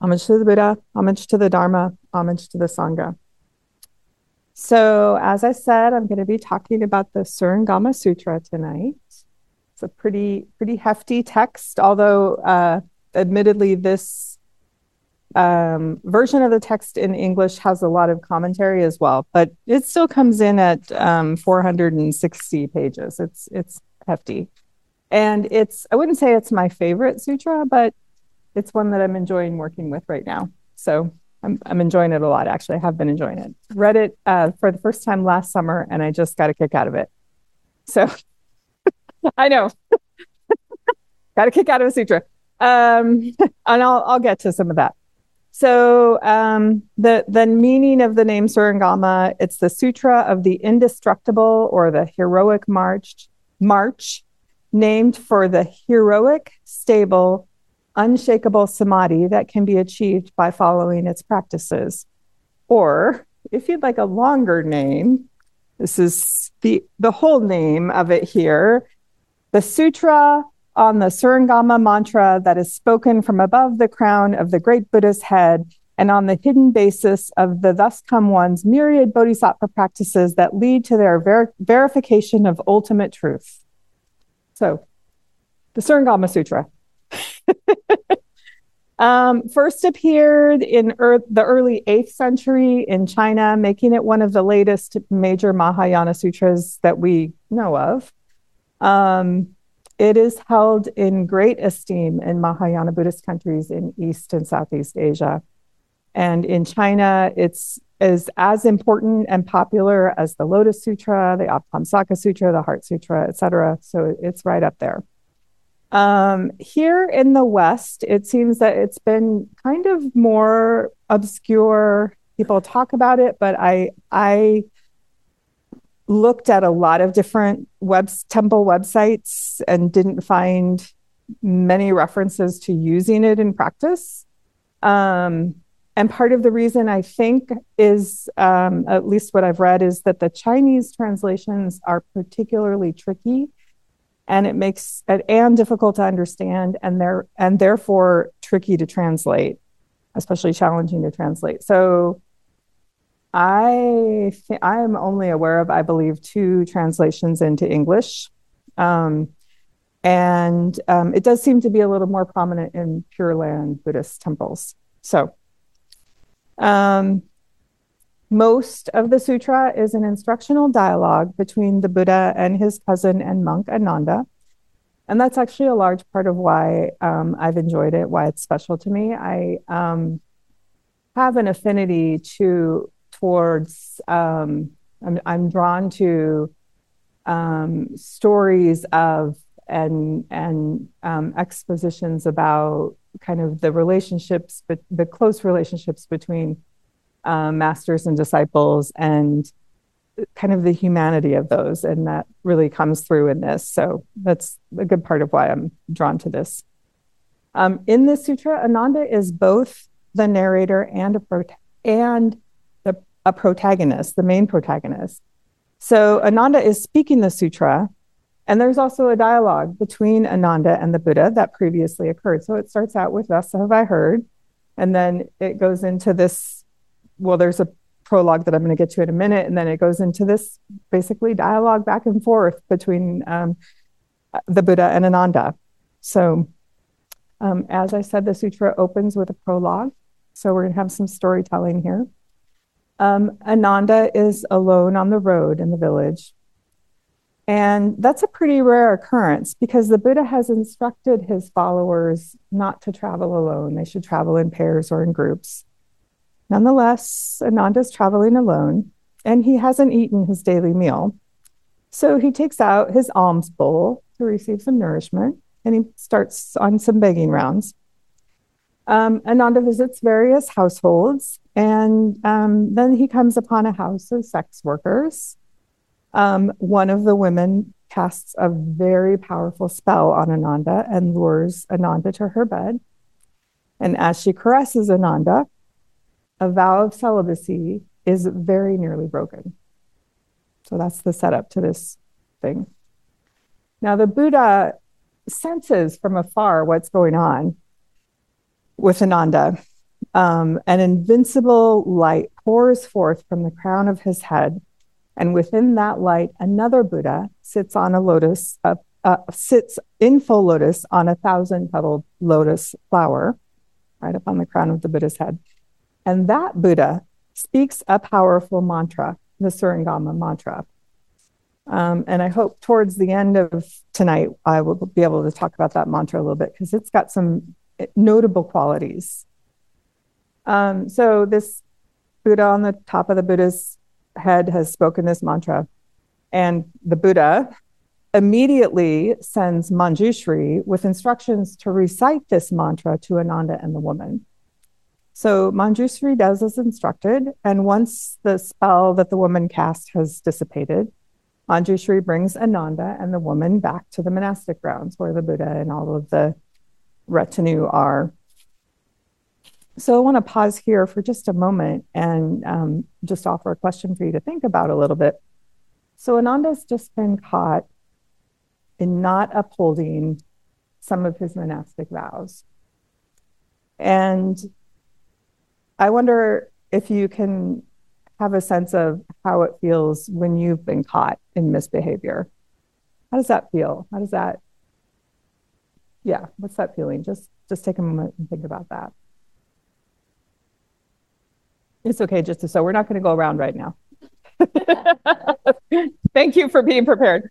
Homage to the Buddha, homage to the Dharma, homage to the Sangha. So, as I said, I'm going to be talking about the Surangama Sutra tonight. It's a pretty hefty text, although admittedly, this version of the text in English has a lot of commentary as well, but it still comes in at 460 pages. It's hefty. And I wouldn't say it's my favorite sutra, but it's one that I'm enjoying working with right now. So I'm enjoying it a lot, actually. I have been enjoying it. Read it for the first time last summer, and I just got a kick out of it. So I know, got a kick out of a sutra. And I'll get to some of that. So the meaning of the name Surangama, it's the Sutra of the Indestructible or the Heroic March, named for the heroic, stable, unshakable samadhi that can be achieved by following its practices. Or if you'd like a longer name, this is the whole name of it here, the Sutra on the Surangama mantra that is spoken from above the crown of the great Buddha's head and on the hidden basis of the thus come one's myriad bodhisattva practices that lead to their verification of ultimate truth. So, the Surangama Sutra. First appeared in the early 8th century in China, making it one of the latest major Mahayana sutras that we know of. It is held in great esteem in Mahayana Buddhist countries in East and Southeast Asia. And in China, it's as important and popular as the Lotus Sutra, the Apamsaka Sutra, the Heart Sutra, etc. So it's right up there. Here in the West, it seems that it's been kind of more obscure. People talk about it, but I looked at a lot of different temple websites and didn't find many references to using it in practice. And part of the reason I think is, at least what I've read, is that the Chinese translations are particularly tricky, and it makes it difficult to understand, and therefore tricky to translate, especially challenging to translate. So I'm only aware of, I believe, 2 translations into English. And it does seem to be a little more prominent in Pure Land Buddhist temples. So most of the sutra is an instructional dialogue between the Buddha and his cousin and monk Ananda. And that's actually a large part of why I've enjoyed it, why it's special to me. I have an affinity towards I'm drawn to stories of and expositions about kind of the relationships, but the close relationships between masters and disciples, and kind of the humanity of those, and that really comes through in this. So that's a good part of why I'm drawn to this. In this sutra, Ananda is both the narrator and a protagonist, the main protagonist. So Ananda is speaking the sutra, and there's also a dialogue between Ananda and the Buddha that previously occurred. So it starts out with "Thus have I heard," and then it goes into this, well, there's a prologue that I'm going to get to in a minute, and then it goes into this basically dialogue back and forth between the Buddha and Ananda. So as I said, the sutra opens with a prologue. So we're going to have some storytelling here. Ananda is alone on the road in the village. And that's a pretty rare occurrence because the Buddha has instructed his followers not to travel alone. They should travel in pairs or in groups. Nonetheless, Ananda's traveling alone, and he hasn't eaten his daily meal. So he takes out his alms bowl to receive some nourishment, and he starts on some begging rounds. Ananda visits various households, and then he comes upon a house of sex workers. One of the women casts a very powerful spell on Ananda and lures Ananda to her bed. And as she caresses Ananda, a vow of celibacy is very nearly broken. So that's the setup to this thing. Now, the Buddha senses from afar what's going on with Ananda. An invincible light pours forth from the crown of his head, and within that light, another Buddha sits on a lotus, sits in full lotus on a 1,000-petaled lotus flower, right up on the crown of the Buddha's head. And that Buddha speaks a powerful mantra, the Surangama mantra. And I hope towards the end of tonight, I will be able to talk about that mantra a little bit because it's got some notable qualities. So this Buddha on the top of the Buddha's head has spoken this mantra, and the Buddha immediately sends Manjushri with instructions to recite this mantra to Ananda and the woman. So Manjushri does as instructed, and once the spell that the woman cast has dissipated, Manjushri brings Ananda and the woman back to the monastic grounds where the Buddha and all of the retinue are. So I want to pause here for just a moment and just offer a question for you to think about a little bit. So Ananda's just been caught in not upholding some of his monastic vows. And I wonder if you can have a sense of how it feels when you've been caught in misbehavior. How does that feel? What's that feeling? Just take a moment and think about that. It's okay, so we're not going to go around right now. Thank you for being prepared.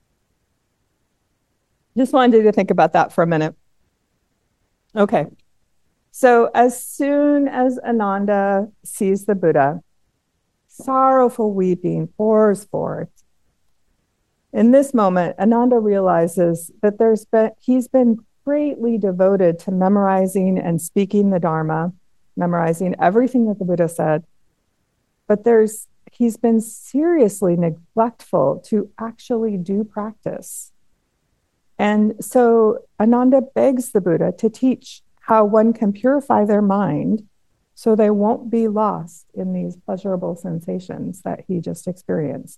Just wanted you to think about that for a minute. Okay. So as soon as Ananda sees the Buddha, sorrowful weeping pours forth. In this moment, Ananda realizes that he's been greatly devoted to memorizing and speaking the Dharma, memorizing everything that the Buddha said, but he's been seriously neglectful to actually do practice. And so Ananda begs the Buddha to teach how one can purify their mind so they won't be lost in these pleasurable sensations that he just experienced.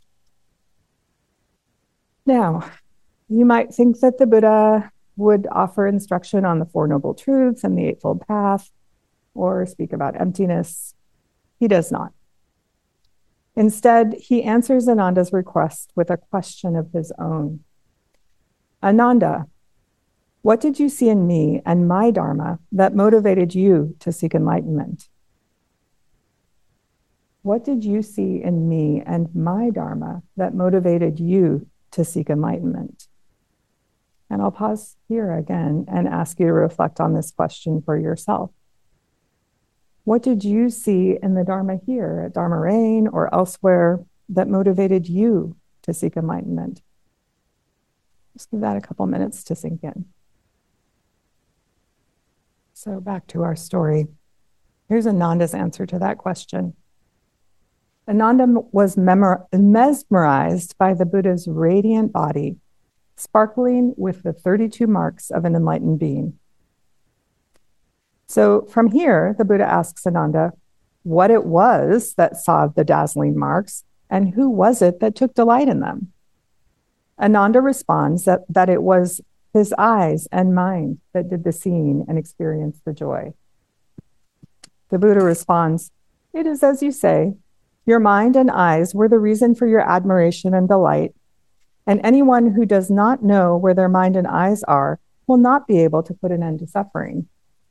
Now, you might think that the Buddha would offer instruction on the Four Noble Truths and the Eightfold Path, or speak about emptiness. He does not. Instead, he answers Ananda's request with a question of his own. Ananda, what did you see in me and my Dharma that motivated you to seek enlightenment? What did you see in me and my Dharma that motivated you to seek enlightenment? And I'll pause here again and ask you to reflect on this question for yourself. What did you see in the Dharma here at Dharma Rain or elsewhere that motivated you to seek enlightenment? Just give that a couple minutes to sink in. So back to our story. Here's Ananda's answer to that question. Ananda was mesmerized by the Buddha's radiant body, sparkling with the 32 marks of an enlightened being. So from here, the Buddha asks Ananda what it was that saw the dazzling marks and who was it that took delight in them. Ananda responds that it was his eyes and mind that did the seeing and experienced the joy. The Buddha responds, "It is as you say. Your mind and eyes were the reason for your admiration and delight, and anyone who does not know where their mind and eyes are will not be able to put an end to suffering."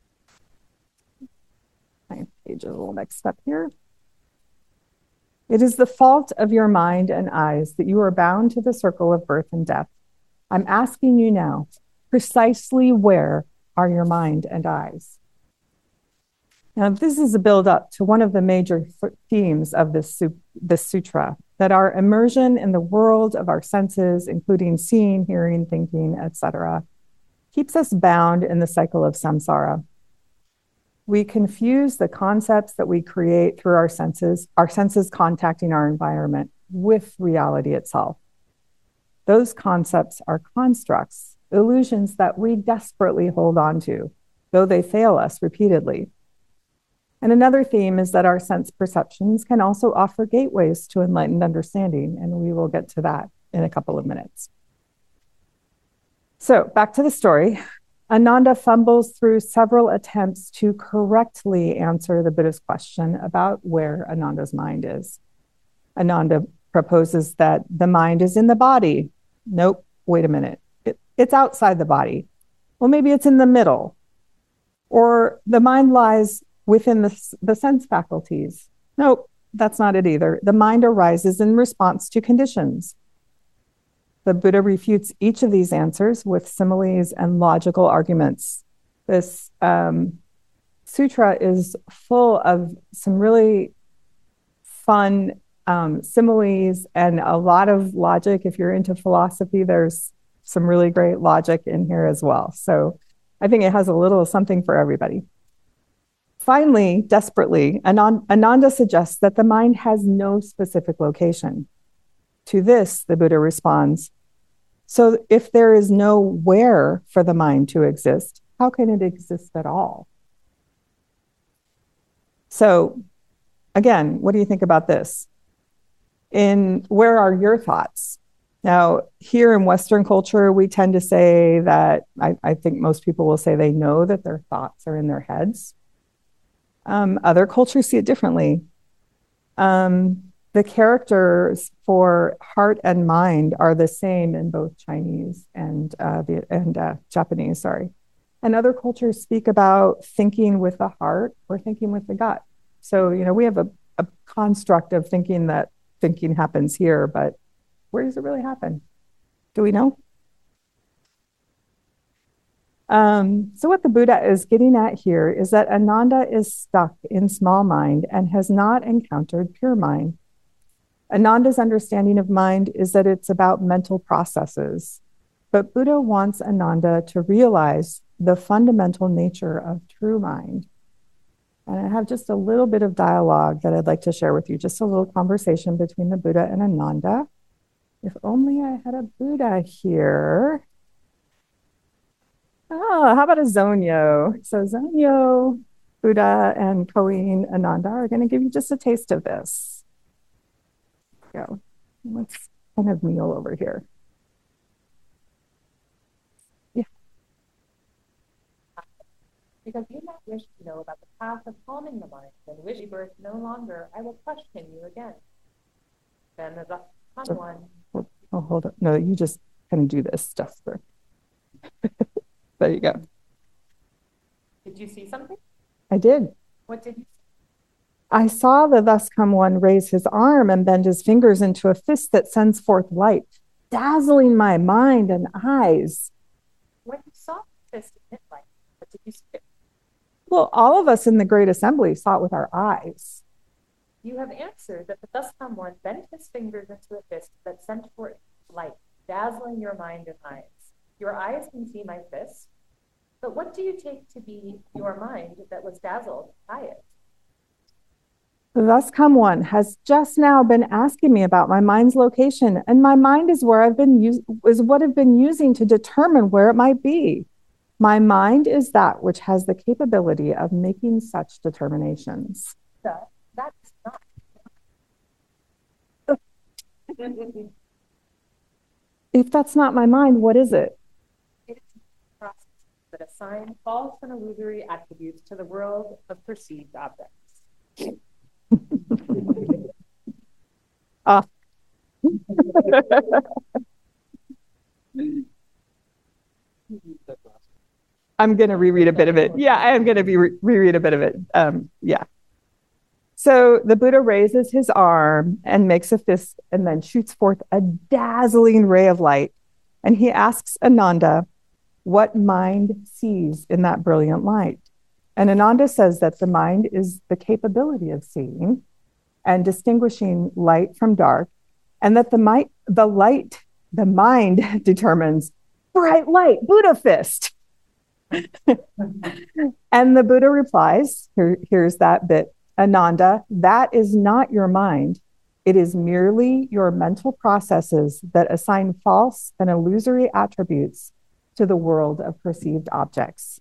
My page is a little mixed up here. It is the fault of your mind and eyes that you are bound to the circle of birth and death. I'm asking you now, precisely where are your mind and eyes? Now, this is a build-up to one of the major themes of this sutra, that our immersion in the world of our senses, including seeing, hearing, thinking, etc., keeps us bound in the cycle of samsara. We confuse the concepts that we create through our senses contacting our environment, with reality itself. Those concepts are constructs, illusions that we desperately hold on to, though they fail us repeatedly. And another theme is that our sense perceptions can also offer gateways to enlightened understanding, and we will get to that in a couple of minutes. So back to the story. Ananda fumbles through several attempts to correctly answer the Buddha's question about where Ananda's mind is. Ananda proposes that the mind is in the body. Nope, wait a minute. It's outside the body. Well, maybe it's in the middle. Or the mind lies within the sense faculties. Nope, that's not it either. The mind arises in response to conditions. The Buddha refutes each of these answers with similes and logical arguments. This sutra is full of some really fun similes and a lot of logic. If you're into philosophy, there's some really great logic in here as well. So I think it has a little something for everybody. Finally, desperately, Ananda suggests that the mind has no specific location. To this, the Buddha responds, so if there is no where for the mind to exist, how can it exist at all? So again, what do you think about this? Where are your thoughts? Now, here in Western culture, we tend to say that, I think most people will say they know that their thoughts are in their heads. Other cultures see it differently. The characters for heart and mind are the same in both Chinese and Japanese, sorry. And other cultures speak about thinking with the heart or thinking with the gut. So, we have a construct of thinking that thinking happens here, but where does it really happen? Do we know? So what the Buddha is getting at here is that Ananda is stuck in small mind and has not encountered pure mind. Ananda's understanding of mind is that it's about mental processes, but Buddha wants Ananda to realize the fundamental nature of true mind. And I have just a little bit of dialogue that I'd like to share with you, just a little conversation between the Buddha and Ananda. If only I had a Buddha here. Oh, how about a Zonyo? So Zonyo, Buddha, and Koin Ananda are going to give you just a taste of this. Go. Let's kind of kneel over here. Yeah. Because you might wish to know about the path of calming the mind, and wish birth no longer, I will question you again. Then the come one. Oh, hold on. No, you just kind of do this stuff. There you go. Did you see something? I did. What did you see? I saw the thus come one raise his arm and bend his fingers into a fist that sends forth light, dazzling my mind and eyes. When you saw the fist in light, what did you see? Well, all of us in the Great Assembly saw it with our eyes. You have answered that the thus come one bent his fingers into a fist that sent forth light, dazzling your mind and eyes. Your eyes can see my fist, but what do you take to be your mind that was dazzled by it? The thus come one has just now been asking me about my mind's location, and my mind is what I've been using to determine where it might be. My mind is that which has the capability of making such determinations. That's not. If that's not my mind, what is it? It is a process that assign false and illusory attributes to the world of perceived objects. I'm going to reread a bit of it. Yeah, I am going to reread a bit of it. Yeah. So the Buddha raises his arm and makes a fist and then shoots forth a dazzling ray of light. And he asks Ananda what mind sees in that brilliant light. And Ananda says that the mind is the capability of seeing and distinguishing light from dark, and that the mind determines bright light, Buddha fist. And the Buddha replies, here's that bit, Ananda, that is not your mind. It is merely your mental processes that assign false and illusory attributes to the world of perceived objects.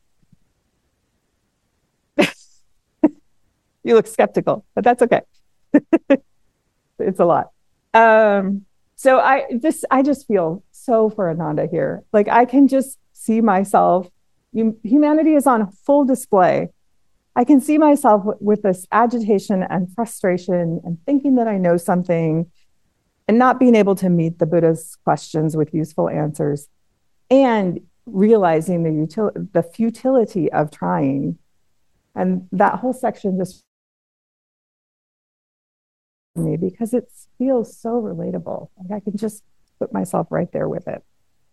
You look skeptical, but that's okay. It's a lot. So I just feel so for Ananda here. Like I can just see myself, humanity is on full display. I can see myself with this agitation and frustration and thinking that I know something and not being able to meet the Buddha's questions with useful answers, and realizing the futility of trying. And that whole section just me because it feels so relatable. Like I can just put myself right there with it.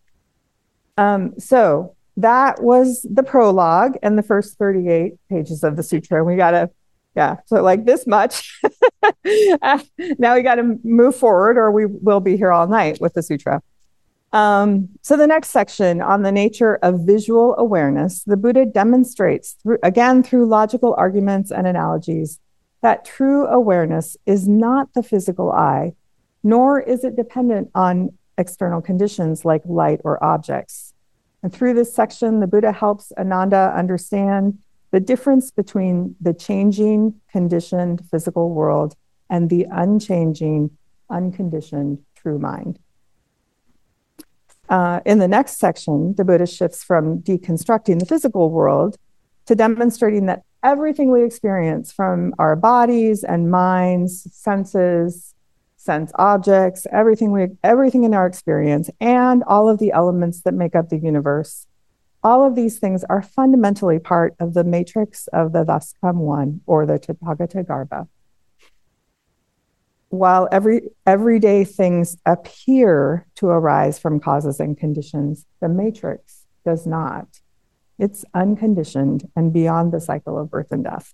So that was the prologue and the first 38 pages of the sutra. We got to, so like this much. Now we got to move forward or we will be here all night with the sutra. So the next section on the nature of visual awareness, the Buddha demonstrates through logical arguments and analogies that true awareness is not the physical eye, nor is it dependent on external conditions like light or objects. And through this section, the Buddha helps Ananda understand the difference between the changing, conditioned physical world and the unchanging, unconditioned true mind. In the next section, the Buddha shifts from deconstructing the physical world to demonstrating that everything we experience from our bodies and minds, senses, sense objects, everything in our experience, and all of the elements that make up the universe, all of these things are fundamentally part of the matrix of the Thus Come One, or the Tathagata. While everyday things appear to arise from causes and conditions, the matrix does not. It's unconditioned and beyond the cycle of birth and death.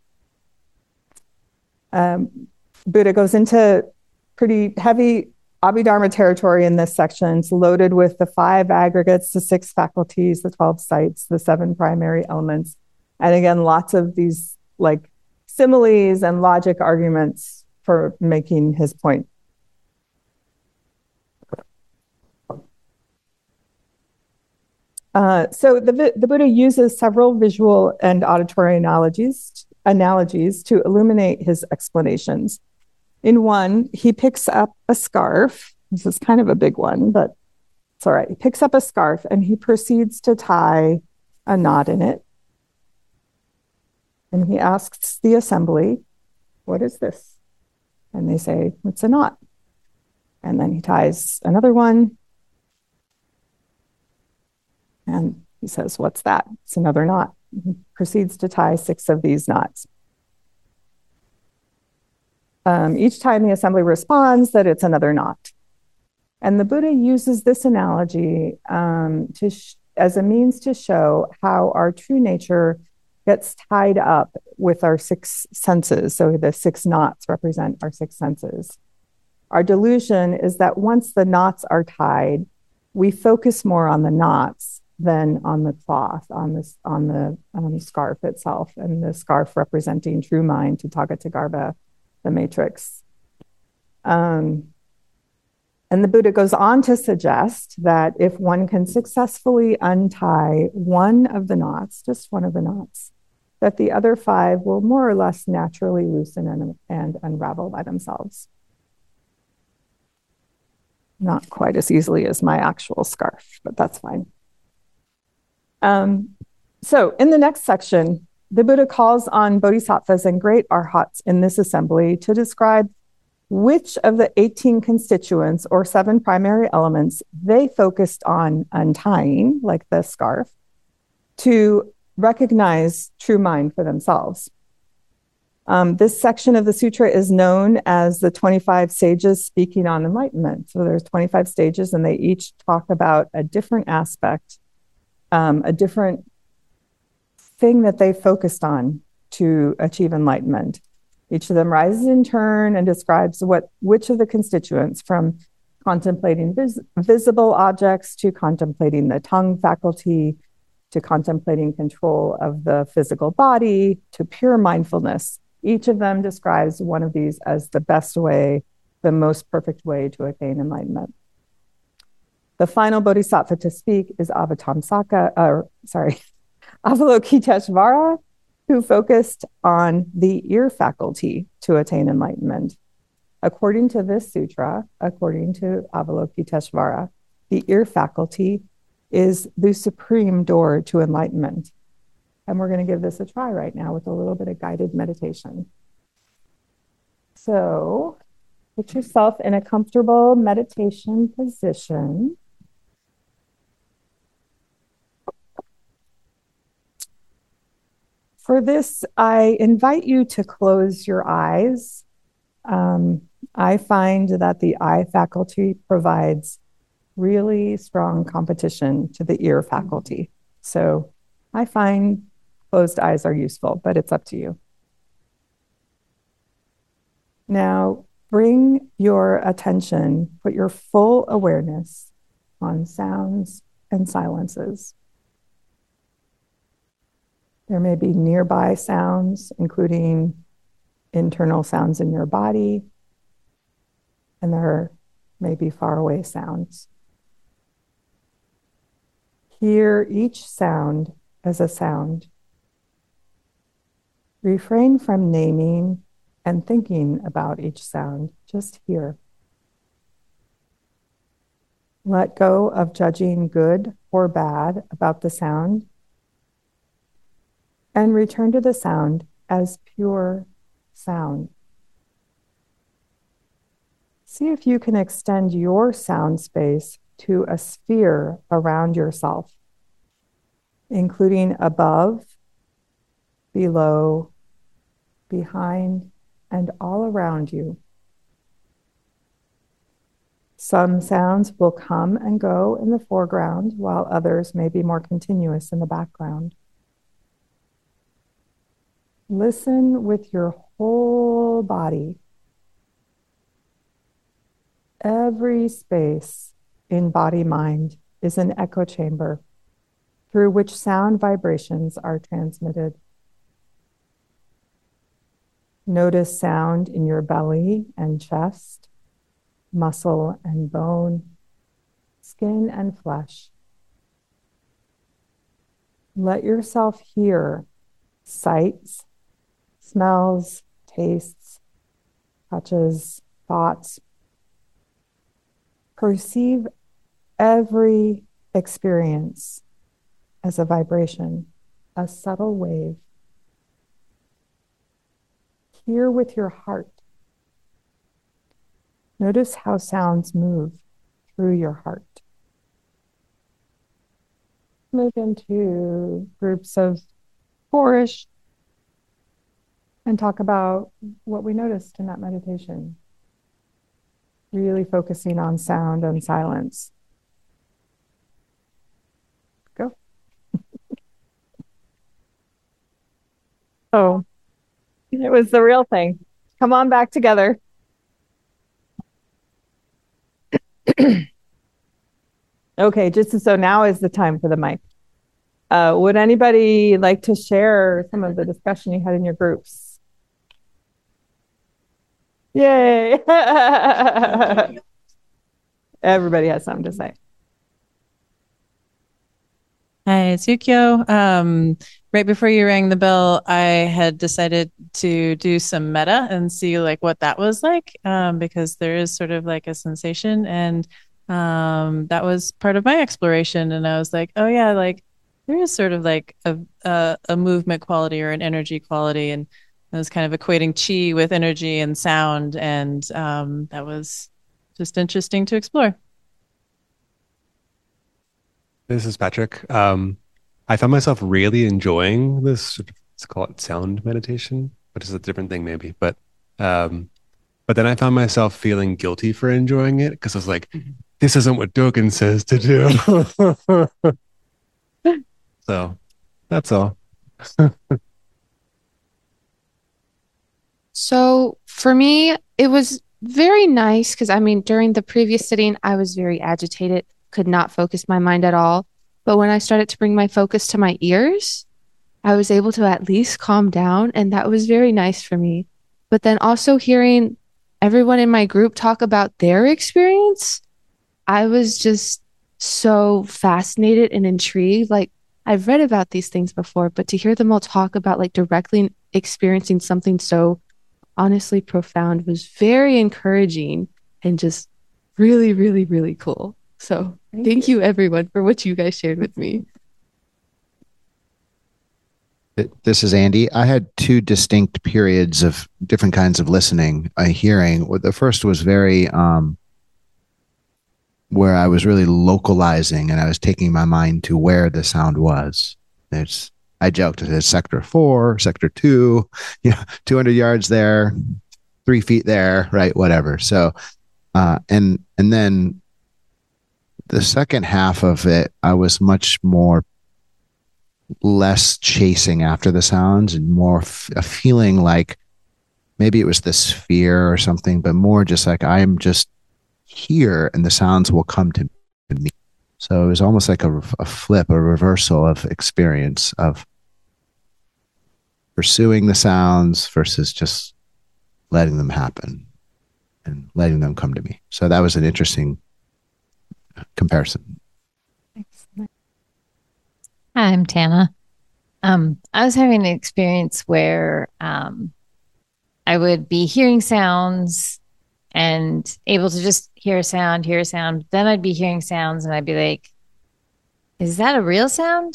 Buddha goes into pretty heavy Abhidharma territory in this section. It's loaded with the 5 aggregates, the 6 faculties, the 12 sites, the 7 primary elements. And again, lots of these like similes and logic arguments for making his point. So the Buddha uses several visual and auditory analogies to illuminate his explanations. In one, he picks up a scarf. This is kind of a big one, but it's all right. He picks up a scarf and he proceeds to tie a knot in it. And he asks the assembly, "What is this?" And they say, "It's a knot." And then he ties another one. And he says, "What's that?" "It's another knot." He proceeds to tie 6 of these knots. Each time the assembly responds that it's another knot. And the Buddha uses this analogy as a means to show how our true nature gets tied up with our 6 senses. So the 6 knots represent our 6 senses. Our delusion is that once the knots are tied, we focus more on the knots than on the cloth, on the scarf itself, and the scarf representing true mind, Tathagata, the matrix. And the Buddha goes on to suggest that if one can successfully untie one of the knots, just one of the knots, that the other 5 will more or less naturally loosen and unravel by themselves. Not quite as easily as my actual scarf, but that's fine. So in the next section, the Buddha calls on bodhisattvas and great arhats in this assembly to describe which of the 18 constituents or 7 primary elements they focused on untying, like the scarf, to recognize true mind for themselves. This section of the sutra is known as the 25 sages speaking on enlightenment. So there's 25 stages, and they each talk about a different aspect, a different thing that they focused on to achieve enlightenment. Each of them rises in turn and describes which of the constituents, from contemplating visible objects to contemplating the tongue faculty, to contemplating control of the physical body, to pure mindfulness. Each of them describes one of these as the best way, the most perfect way to attain enlightenment. The final bodhisattva to speak is Avalokiteshvara, who focused on the ear faculty to attain enlightenment. According to this sutra, according to Avalokiteshvara, the ear faculty is the supreme door to enlightenment. And we're going to give this a try right now with a little bit of guided meditation. So put yourself in a comfortable meditation position. For this, I invite you to close your eyes. I find that the eye faculty provides really strong competition to the ear faculty. So I find closed eyes are useful, but it's up to you. Now, bring your attention, put your full awareness on sounds and silences. There may be nearby sounds, including internal sounds in your body, and there may be faraway sounds. Hear each sound as a sound. Refrain from naming and thinking about each sound. Just hear. Let go of judging good or bad about the sound, and return to the sound as pure sound. See if you can extend your sound space to a sphere around yourself, including above, below, behind, and all around you. Some sounds will come and go in the foreground, while others may be more continuous in the background. Listen with your whole body. Every space in body-mind is an echo chamber through which sound vibrations are transmitted. Notice sound in your belly and chest, muscle and bone, skin and flesh. Let yourself hear sights, smells, tastes, touches, thoughts. Perceive every experience as a vibration, a subtle wave. Hear with your heart. Notice how sounds move through your heart. Move into groups of four-ish and talk about what we noticed in that meditation. Really focusing on sound and silence. Go. Oh, it was the real thing. Come on back together. Okay, so now is the time for the mic. Would anybody like to share some of the discussion you had in your groups? Yay! Everybody has something to say. Hi, it's Yukio. Right before you rang the bell, I had decided to do some meta and see like what that was like, because there is sort of like a sensation, and that was part of my exploration. And I was like, oh yeah, like there is sort of like a movement quality or an energy quality, and I was kind of equating chi with energy and sound, and that was just interesting to explore. This is Patrick. I found myself really enjoying this, let's call it sound meditation, which is a different thing maybe. But then I found myself feeling guilty for enjoying it because I was like, this isn't what Dogen says to do. So that's all. So for me, it was very nice because during the previous sitting, I was very agitated, could not focus my mind at all. But when I started to bring my focus to my ears, I was able to at least calm down, and that was very nice for me. But then also hearing everyone in my group talk about their experience, I was just so fascinated and intrigued. Like, I've read about these things before, but to hear them all talk about like directly experiencing something so honestly profound was very encouraging and just really, really, really cool. So thank you everyone for what you guys shared with me. This is Andy. I had two distinct periods of different kinds of listening, hearing. The first was very where I was really localizing and I was taking my mind to where the sound was. I joked, it says sector 4, sector 2, 200 yards there, 3 feet there, right? Whatever. So, and then the second half of it, I was much more less chasing after the sounds and more a feeling like maybe it was this fear or something, but more just like I'm just here and the sounds will come to me. So it was almost like a flip, a reversal of experience of pursuing the sounds versus just letting them happen and letting them come to me. So that was an interesting comparison. Hi, I'm Tana. I was having an experience where I would be hearing sounds and able to just hear a sound. Then I'd be hearing sounds and I'd be like, is that a real sound?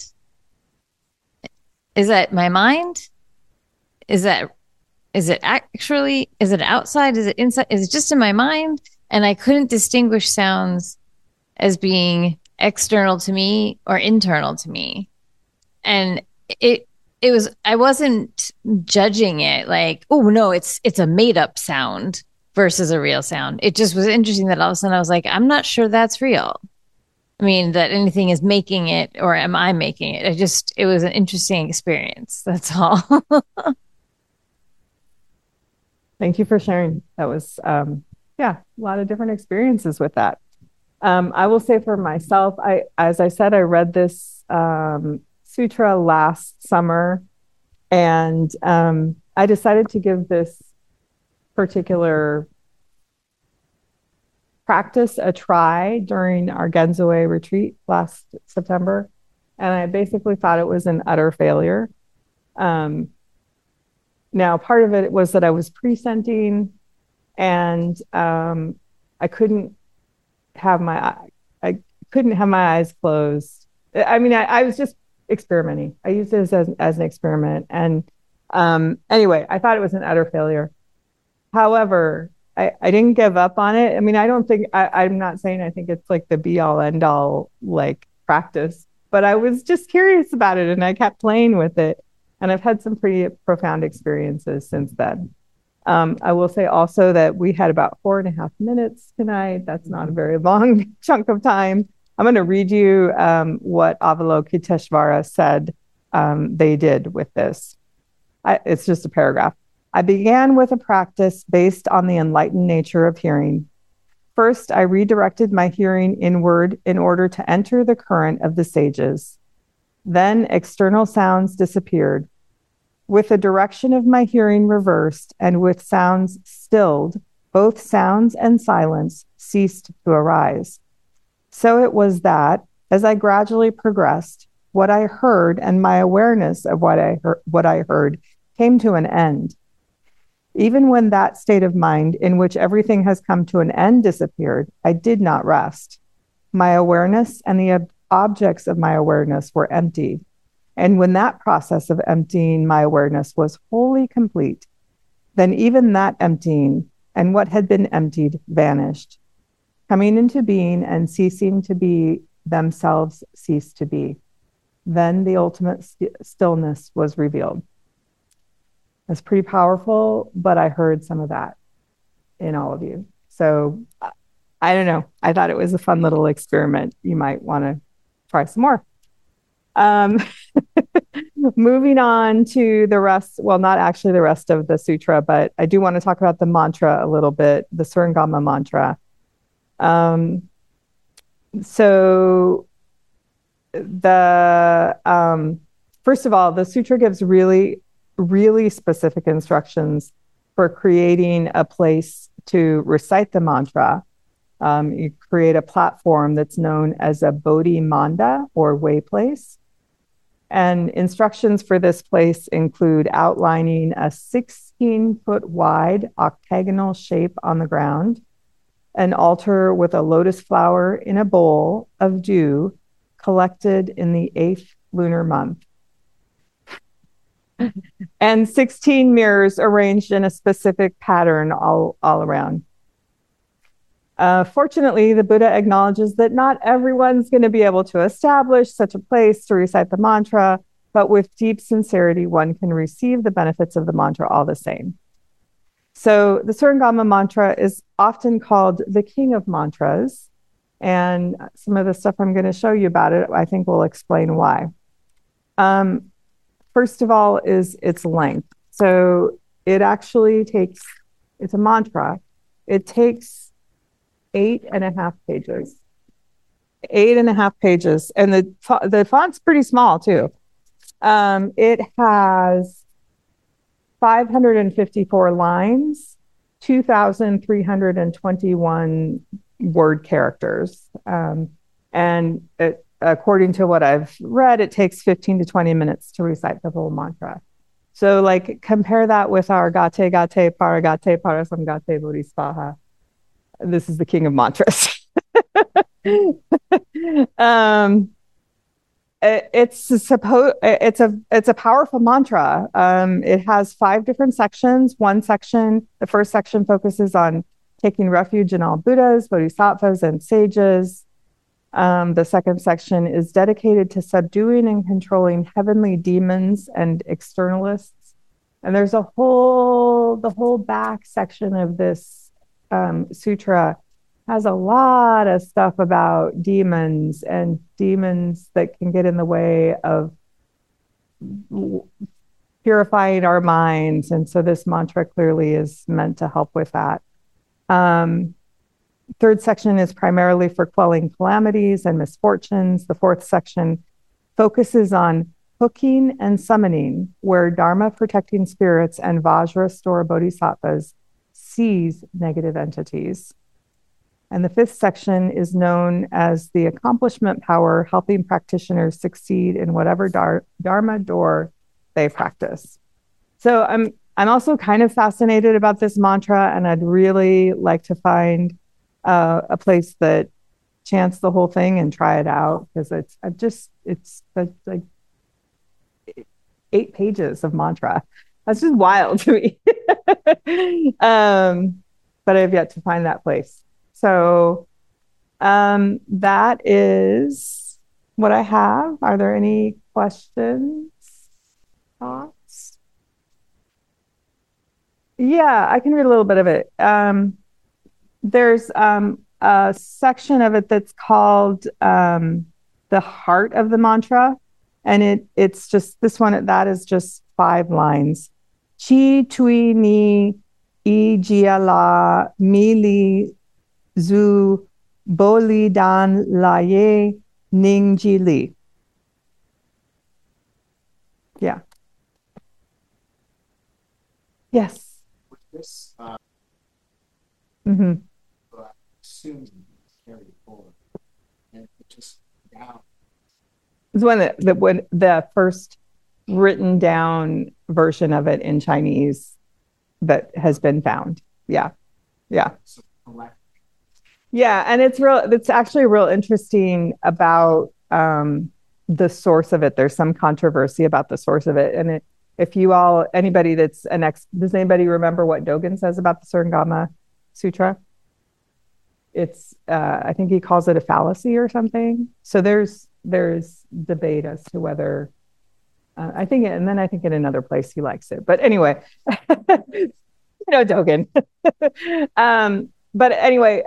Is that my mind? Is it outside? Is it inside? Is it just in my mind? And I couldn't distinguish sounds as being external to me or internal to me. And I wasn't judging it like, oh no, it's a made up sound versus a real sound. It just was interesting that all of a sudden I was like, I'm not sure that's real. I mean, that anything is making it, or am I making it? It was an interesting experience. That's all. Thank you for sharing. That was, a lot of different experiences with that. I will say for myself, as I said, I read this sutra last summer, and I decided to give this particular practice a try during our Genzue retreat last September, and I basically thought it was an utter failure. Now, part of it was that I was presenting, and I couldn't have my eyes closed. I mean, I was just experimenting. I used it as an experiment, and anyway, I thought it was an utter failure. However, I didn't give up on it. I mean, I don't think I'm not saying I think it's like the be all end all like practice, but I was just curious about it and I kept playing with it. And I've had some pretty profound experiences since then. I will say also that we had about 4.5 minutes tonight. That's not a very long chunk of time. I'm going to read you what Avalokiteshvara said they did with this. It's just a paragraph. I began with a practice based on the enlightened nature of hearing. First, I redirected my hearing inward in order to enter the current of the sages. Then external sounds disappeared. With the direction of my hearing reversed and with sounds stilled, both sounds and silence ceased to arise. So it was that, as I gradually progressed, what I heard and my awareness of what I heard came to an end. Even when that state of mind in which everything has come to an end disappeared, I did not rest. My awareness and the objects of my awareness were emptied. And when that process of emptying my awareness was wholly complete, then even that emptying and what had been emptied vanished. Coming into being and ceasing to be themselves ceased to be. Then the ultimate stillness was revealed. It's pretty powerful, but I heard some of that in all of you. So I don't know. I thought it was a fun little experiment. You might want to try some more. Moving on to the rest, well, not actually the rest of the sutra, but I do want to talk about the mantra a little bit, the Surangama mantra. So first of all, the sutra gives really specific instructions for creating a place to recite the mantra. You create a platform that's known as a Bodhi Manda or way place. And instructions for this place include outlining a 16-foot wide octagonal shape on the ground an altar with a lotus flower in a bowl of dew collected in the 8th lunar month. And 16 mirrors arranged in a specific pattern all around. Fortunately, the Buddha acknowledges that not everyone's going to be able to establish such a place to recite the mantra, but with deep sincerity, one can receive the benefits of the mantra all the same. So the Surangama mantra is often called the king of mantras, and some of the stuff I'm going to show you about it, I think will explain why. First of all is its length. So it actually takes, it's a mantra. It takes 8.5 pages. 8.5 pages. And the font's pretty small too. It has 554 lines, 2,321 word characters. And according to what I've read, it takes 15 to 20 minutes to recite the whole mantra. So like compare that with our Gate Gate Paragate Parasamgate Bodhisvaha. This is the king of mantras. It's a powerful mantra. It has 5 different sections. One section, the first section, focuses on taking refuge in all Buddhas, Bodhisattvas, and sages. The second section is dedicated to subduing and controlling heavenly demons and externalists. And there's the whole back section of this sutra has a lot of stuff about demons and demons that can get in the way of purifying our minds. And so this mantra clearly is meant to help with that. Third section is primarily for quelling calamities and misfortunes. The fourth section focuses on hooking and summoning, where Dharma protecting spirits and Vajra store bodhisattvas seize negative entities. And the fifth section is known as the accomplishment power, helping practitioners succeed in whatever Dharma door they practice. So I'm also kind of fascinated about this mantra, and I'd really like to find a place that chants the whole thing and try it out, because it's like 8 pages of mantra. That's just wild to me. But I've yet to find that place. So that is what I have. Are there any questions, thoughts? Yeah, I can read a little bit of it. There's a section of it that's called the heart of the mantra. And it's just this one, that is just 5 lines. Chi tui ni I jia la mi li zu bo li dan la ye ning ji li. Yeah. Yes. With this, Mm-hmm. assume carry forward and just down. It's when the first written down version of it in Chinese that has been found. Yeah. So Yeah, and it's actually real interesting about the source of it. There's some controversy about the source of it. And anybody that's does anybody remember what Dogen says about the Surangama Sutra? It's I think he calls it a fallacy or something. So there's debate as to whether I think in another place he likes it. But anyway, Dogen. But anyway,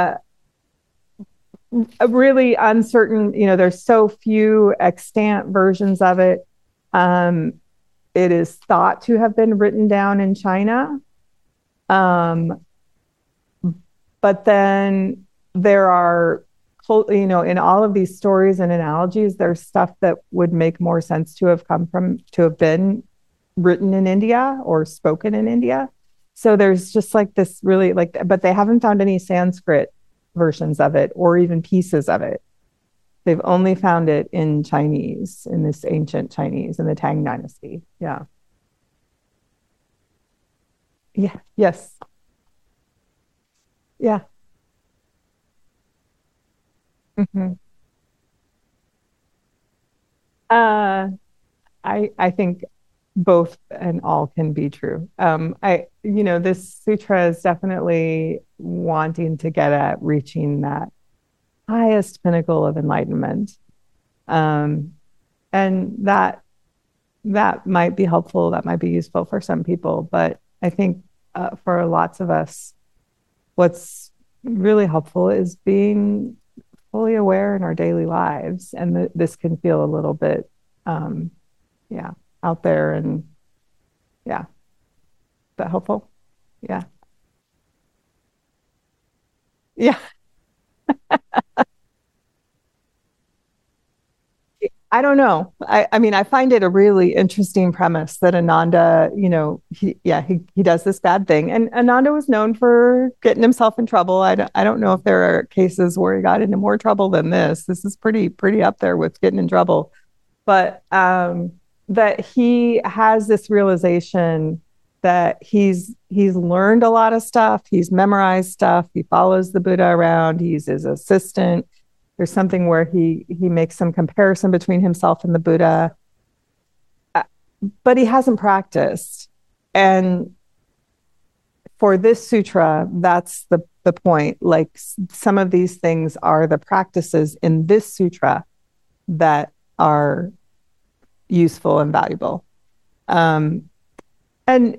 really uncertain, there's so few extant versions of it. It is thought to have been written down in China. But then there are, in all of these stories and analogies, there's stuff that would make more sense to have been written in India or spoken in India. So there's just like this really but they haven't found any Sanskrit versions of it or even pieces of it. They've only found it in Chinese, in this ancient Chinese, in the Tang Dynasty. Yeah. Yeah. Yes. Yeah. Mhm. Uh, I think both and all can be true. This sutra is definitely wanting to get at reaching that highest pinnacle of enlightenment. Um, and that might be helpful, that might be useful for some people, but I think for lots of us, what's really helpful is being fully aware in our daily lives. And this can feel a little bit, yeah, out there and yeah, is that helpful? Yeah. Yeah. I don't know. I mean, I find it a really interesting premise that Ananda, he does this bad thing. And Ananda was known for getting himself in trouble. I don't know if there are cases where he got into more trouble than this. This is pretty up there with getting in trouble. But that he has this realization that he's learned a lot of stuff. He's memorized stuff. He follows the Buddha around. He's his assistant. There's something where he makes some comparison between himself and the Buddha, but he hasn't practiced. And for this sutra, that's the point. Like some of these things are the practices in this sutra that are useful and valuable. And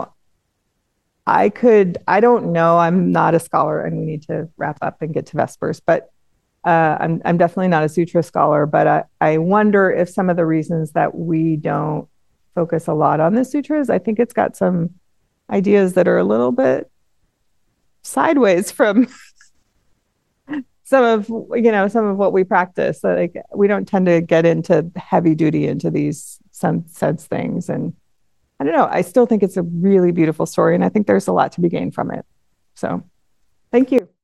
I don't know. I'm not a scholar, and we need to wrap up and get to Vespers, but I'm definitely not a sutra scholar, but I wonder if some of the reasons that we don't focus a lot on the sutras, I think it's got some ideas that are a little bit sideways from some of what we practice. Like we don't tend to get into heavy duty into these sense things. And I don't know, I still think it's a really beautiful story, and I think there's a lot to be gained from it. So thank you.